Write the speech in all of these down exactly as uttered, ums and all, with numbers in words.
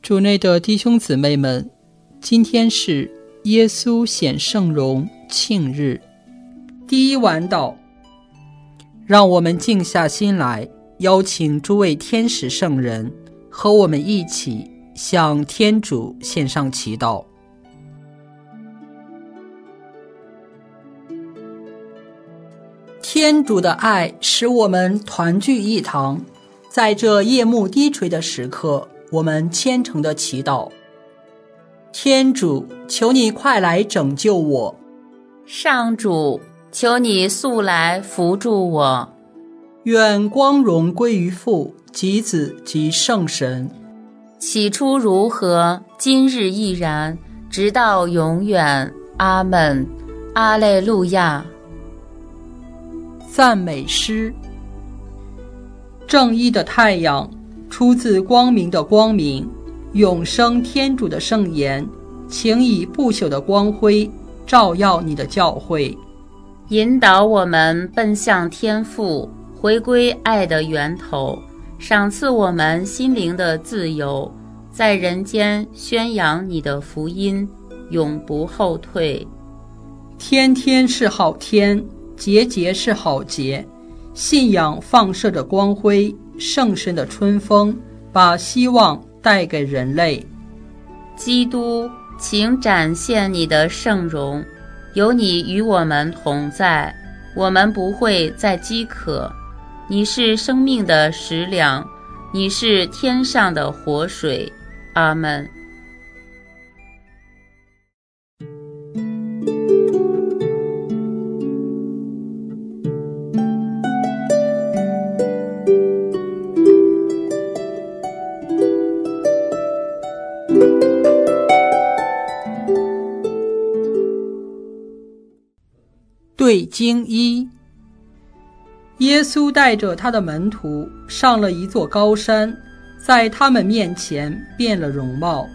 主内的弟兄姊妹们，今天是耶稣显圣容庆日，第一晚祷。让我们静下心来，邀请诸位天使圣人和我们一起向天主献上祈祷。天主的爱使我们团聚一堂，在这夜幕低垂的时刻，我们虔诚的祈祷。天主，求你快来拯救我。 上主，求你速来扶助我。 愿光荣归于父及子及圣神。 起初如何，今日亦然，直到永远。阿们。阿肋路亚。 赞美诗。正义的太阳出自光明的光明，永生天主的圣言，请以不朽的光辉照耀你的教会， 引导我们奔向天父，回归爱的源头，赏赐我们心灵的自由，在人间宣扬你的福音，永不后退。 天天是好天，节节是好节，信仰放射着光辉，圣神的春风把希望带给人类。 基督，请展现你的圣容，有你与我们同在，我们不会再饥渴。你是生命的食粮，你是天上的活水。阿们。 对经一。耶稣带着他的门徒上了一座高山，在他们面前变了容貌。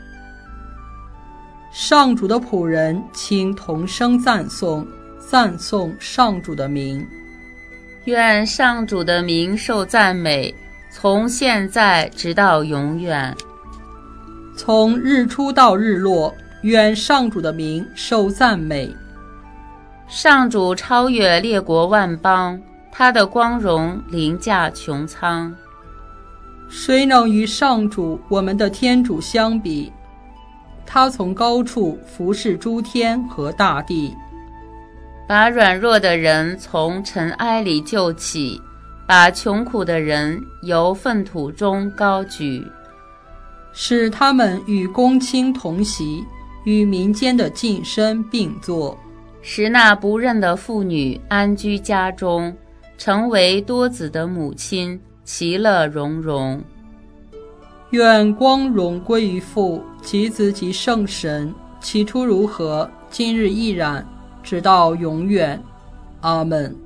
上主的仆人请同声赞颂，赞颂上主的名。 愿上主的名受赞美，从现在直到永远。 从日出到日落，愿上主的名受赞美。 上主超越列国万邦，他的光荣凌驾穹苍。 谁能与上主我们的天主相比？他从高处俯视诸天和大地， 把软弱的人从尘埃里救起，把穷苦的人由粪土中高举， 使他们与公卿同席，与民间的近身并坐， 使那不认的妇女安居家中，成为多子的母亲，其乐融融。 愿光荣归于父及子及圣神，起初如何，今日亦然，直到永远。阿们。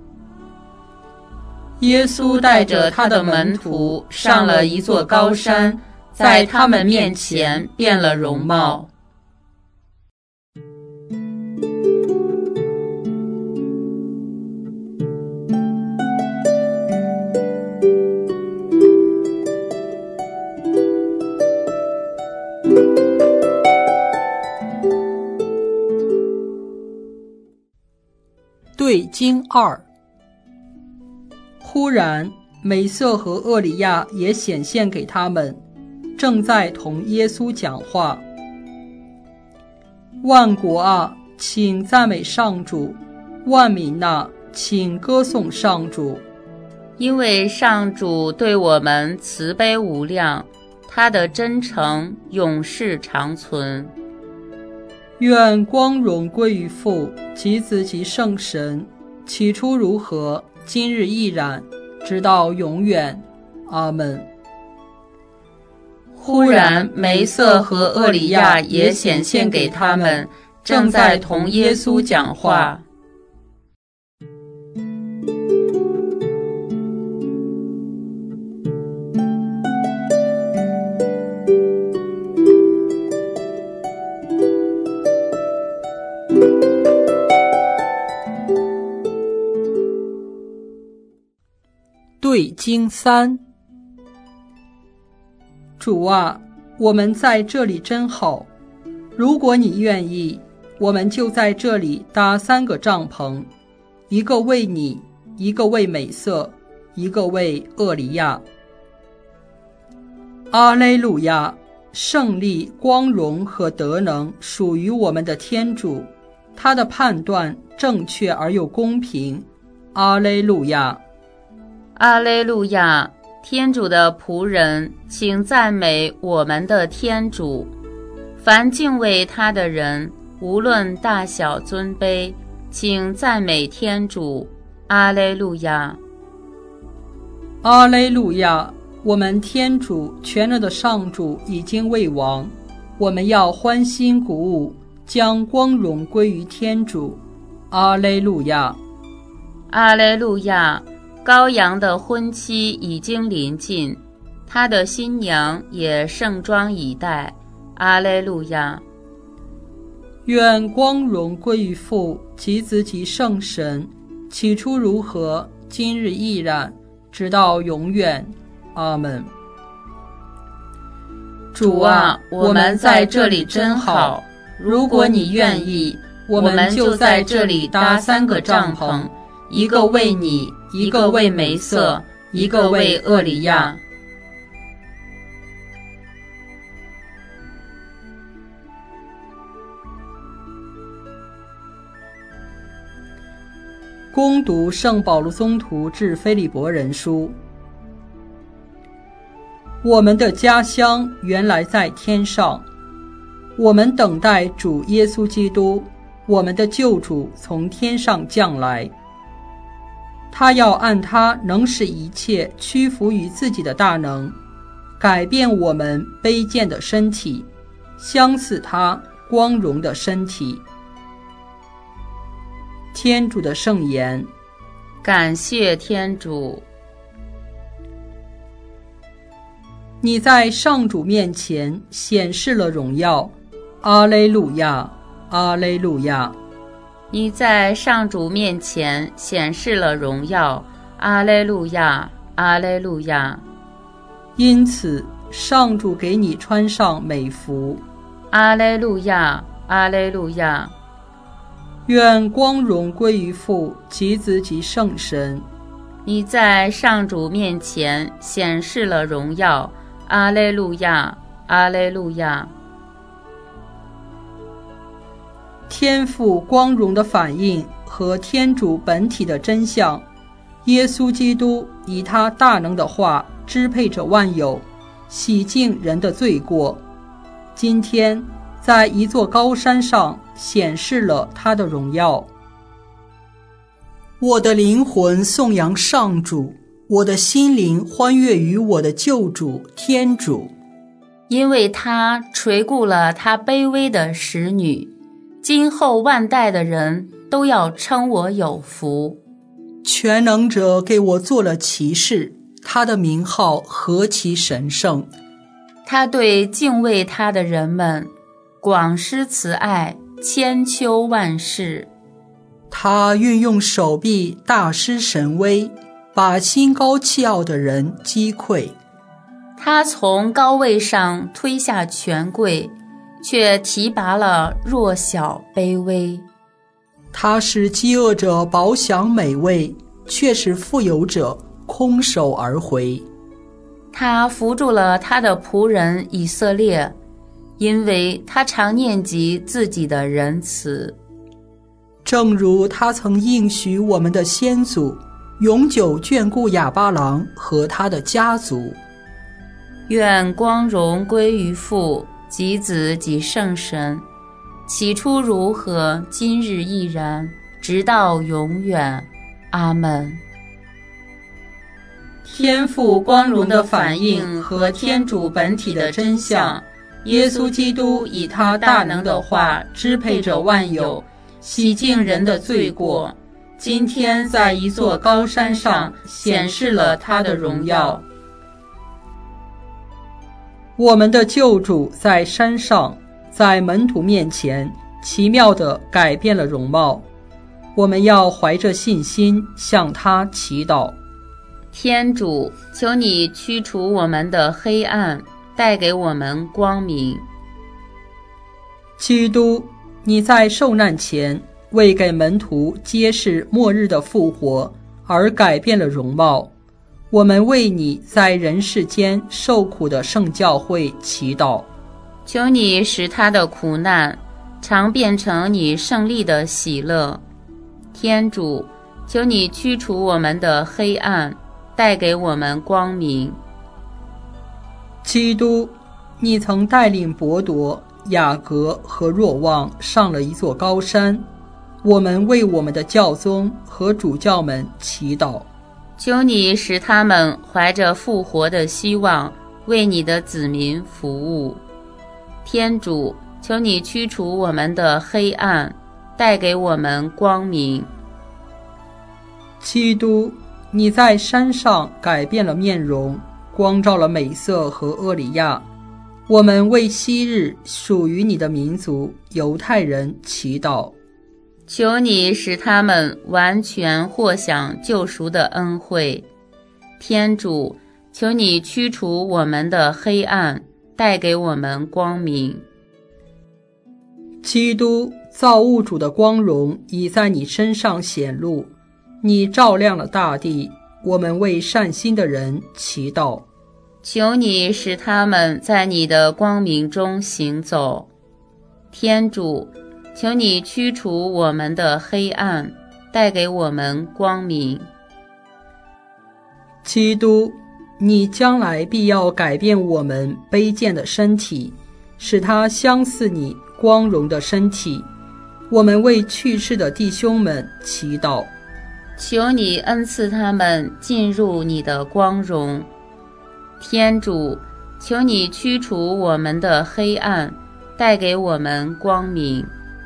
耶稣带着他的门徒上了一座高山，在他们面前变了容貌。 对经二。忽然梅瑟和厄里亚也显现给他们，正在同耶稣讲话。万国啊，请赞美上主；万民啊，请歌颂上主。 因为上主对我们慈悲无量，他的真诚永世长存。 愿光荣归于父及子及圣神，起初如何，今日亦然，直到永远。阿们。 忽然梅瑟和厄里亚也显现给他们，正在同耶稣讲话。 对经三。主啊， 我们在这里真好。如果你愿意，我们就在这里搭三个帐篷，一个为你，一个为美色，一个为厄里亚。阿肋路亚！胜利、光荣和德能属于我们的天主，他的判断正确而又公平。阿肋路亚！ 阿肋路亚！天主的仆人，请赞美我们的天主。凡敬畏他的人，无论大小尊卑，请赞美天主。阿肋路亚！ 阿肋路亚！我们天主全能的上主已经为王，我们要欢欣鼓舞，将光荣归于天主。阿肋路亚！ 阿肋路亚！羔羊的婚期已经临近，他的新娘也盛装以待。阿肋路亚！ 愿光荣归于父及子及圣神，起初如何，今日亦然，直到永远。阿们。 主啊，我们在这里真好。如果你愿意，我们就在这里搭三个帐篷，一个为你，一个为梅瑟，一个为厄里亚。 恭读圣保禄宗徒致腓利伯人书。我们的家乡原来在天上，我们等待主耶稣基督，我们的救主从天上降来。他要按他能使一切屈服于自己的大能，改变我们卑贱的身体，相似他光荣的身体。天主的圣言。 感谢天主。 你在上主面前显示了荣耀。阿肋路亚！阿肋路亚！ 你在上主面前显示了荣耀。阿肋路亚！阿肋路亚！ 因此，上主给你穿上美服。 阿肋路亚！阿肋路亚！ 愿光荣归于父及子及圣神。 你在上主面前显示了荣耀。阿肋路亚！阿肋路亚！ 天父光荣的反应和天主本体的真相，耶稣基督以他大能的话支配着万有，洗净人的罪过。今天在一座高山上显示了他的荣耀。我的灵魂颂扬上主，我的心灵欢悦于我的救主天主， 因为他垂顾了他卑微的使女，今后万代的人都要称我有福。 全能者给我做了骑士，他的名号何其神圣！ 他对敬畏他的人们广施慈爱，千秋万世。 他运用手臂大施神威，把心高气傲的人击溃。 他从高位上推下权贵，却提拔了弱小卑微。 他使饥饿者饱享美味，却使富有者空手而回。 他扶助了他的仆人以色列，因为他常念及自己的仁慈。 正如他曾应许我们的先祖，永久眷顾亚巴郎和他的家族。 愿光荣归于父及子及圣神，起初如何，今日亦然，直到永远。阿们。天父光荣的反应和天主本体的真相，耶稣基督以他大能的话支配着万有，洗净人的罪过，今天在一座高山上显示了他的荣耀。 我们的救主在山上，在门徒面前奇妙地改变了容貌，我们要怀着信心向他祈祷。 天主，求你驱除我们的黑暗， 带给我们光明。 基督，你在受难前为给门徒揭示末日的复活而改变了容貌，我们为你在人世间受苦的圣教会祈祷。 求你使他的苦难常变成你胜利的喜乐。天主，求你驱除我们的黑暗，带给我们光明。 基督，你曾带领伯铎、雅各和若望上了一座高山，我们为我们的教宗和主教们祈祷。 求你使他们怀着复活的希望，为你的子民服务。天主，求你驱除我们的黑暗，带给我们光明。 基督，你在山上改变了面容，光照了美色和厄里亚，我们为昔日属于你的民族犹太人祈祷。 求你使他们完全获享救赎的恩惠。天主，求你驱除我们的黑暗，带给我们光明。 基督，造物主的光荣已在你身上显露，你照亮了大地，我们为善心的人祈祷。 求你使他们在你的光明中行走。天主，求你驱除我们的黑暗，带给我们光明。 基督，你将来必要改变我们卑贱的身体，使它相似你光荣的身体，我们为去世的弟兄们祈祷。 求你恩赐他们进入你的光荣。天主，求你驱除我们的黑暗，带给我们光明。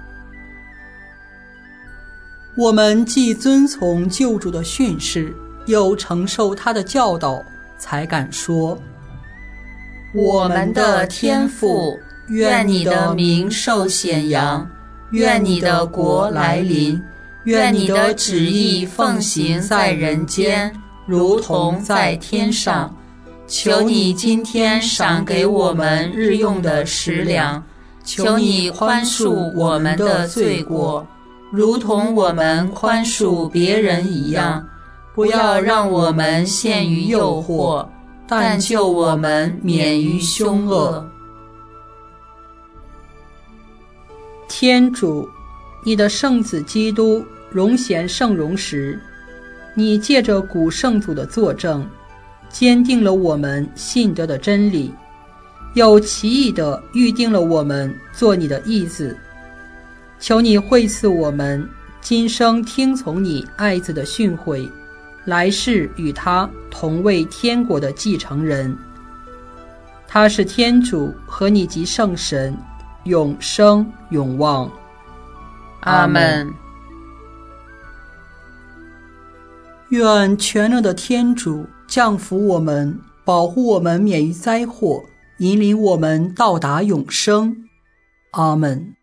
我们既遵从救主的训示，又承受他的教导，才敢说： 我们的天父，愿你的名受显扬，愿你的国来临，愿你的旨意奉行在人间，如同在天上。求你今天赏给我们日用的食粮，求你宽恕我们的罪过，如同我们宽恕别人一样，不要让我们陷于诱惑，但救我们免于凶恶。 天主，你的圣子基督荣显圣容时，你借着古圣祖的作证，坚定了我们信德的真理，有奇异地预定了我们做你的义子。求你惠赐我们今生听从你爱子的训诲，来世与他同为天国的继承人。他是天主和你及圣神，永生永望。 阿们。 愿全能的天主降福我们，保护我们免于灾祸，引领我们到达永生。阿们。